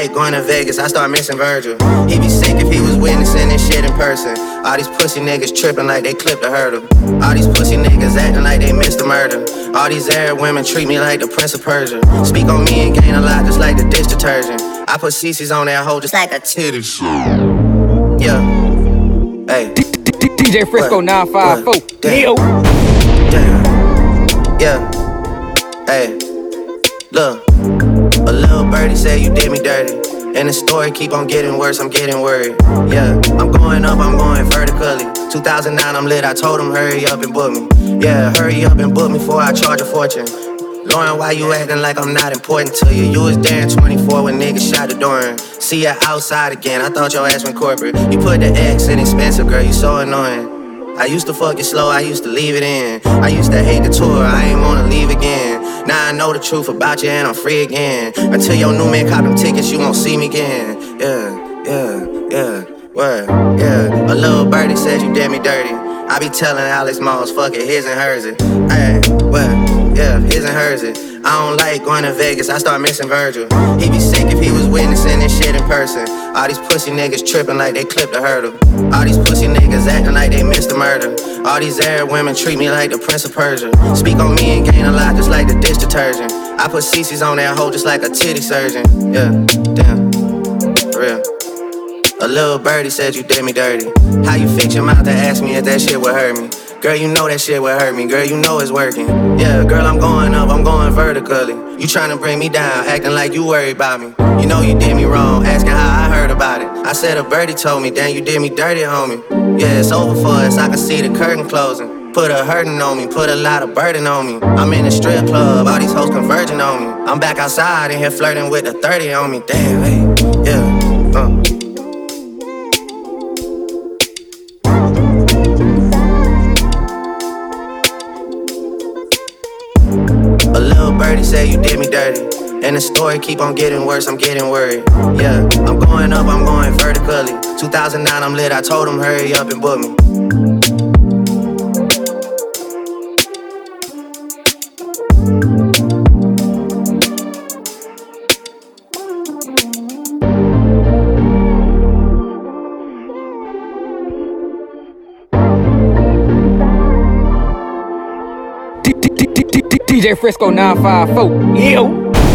like going to Vegas, I start missing Virgil. He be sick if he was witnessing this shit in person. All these pussy niggas tripping like they clipped a hurdle. All these pussy niggas acting like they missed a murder. All these Arab women treat me like the Prince of Persia. Speak on me and gain a lot just like the dish detergent. I put CC's on that hoe just like a titty. Yeah. Hey. DJ Frisco 954. Neo. Yeah. Hey. Look. A little birdie said you did me dirty. And the story keep on getting worse, I'm getting worried. Yeah, I'm going up, I'm going vertically. 2009, I'm lit, I told him hurry up and book me. Yeah, hurry up and book me before I charge a fortune. Lauren, why you acting like I'm not important to you? You was there in 24 when niggas shot the door. See ya outside again, I thought your ass went corporate. You put the X in expensive, girl, you so annoying. I used to fuck it slow, I used to leave it in. I used to hate the tour, I ain't wanna leave again. Now I know the truth about you and I'm free again. Until your new man cop them tickets, you won't see me again. Yeah, word, yeah. A little birdie said you did me dirty. I be telling Alex Moss, fuck it, his and hers it. Hey, what? Yeah, his and hers it. I don't like going to Vegas, I start missing Virgil. He be sick if he was witnessing this shit in person. All these pussy niggas tripping like they clipped a hurdle. All these pussy niggas acting like they missed a murder. All these Arab women treat me like the Prince of Persia. Speak on me and gain a lot just like the dish detergent. I put CC's on that hoe just like a titty surgeon. Yeah, damn, for real. A little birdie said you did me dirty. How you fix your mouth to ask me if that shit would hurt me? Girl, you know that shit would hurt me. Girl, you know it's working. Yeah, girl, I'm going up, I'm going vertically. You tryna bring me down, acting like you worried about me. You know you did me wrong, asking how I heard about it. I said a birdie told me, damn, you did me dirty, homie. Yeah, it's over for us, I can see the curtain closing. Put a hurtin' on me, put a lot of burden on me. I'm in a strip club, all these hoes converging on me. I'm back outside in here flirting with the 30 on me. Damn, hey, yeah, A little birdie said you did me dirty. And the story keep on getting worse, I'm getting worried. Yeah, I'm going up, I'm going vertically. 2009, I'm lit, I told him hurry up and book me. DJ Frisco 954. Yo.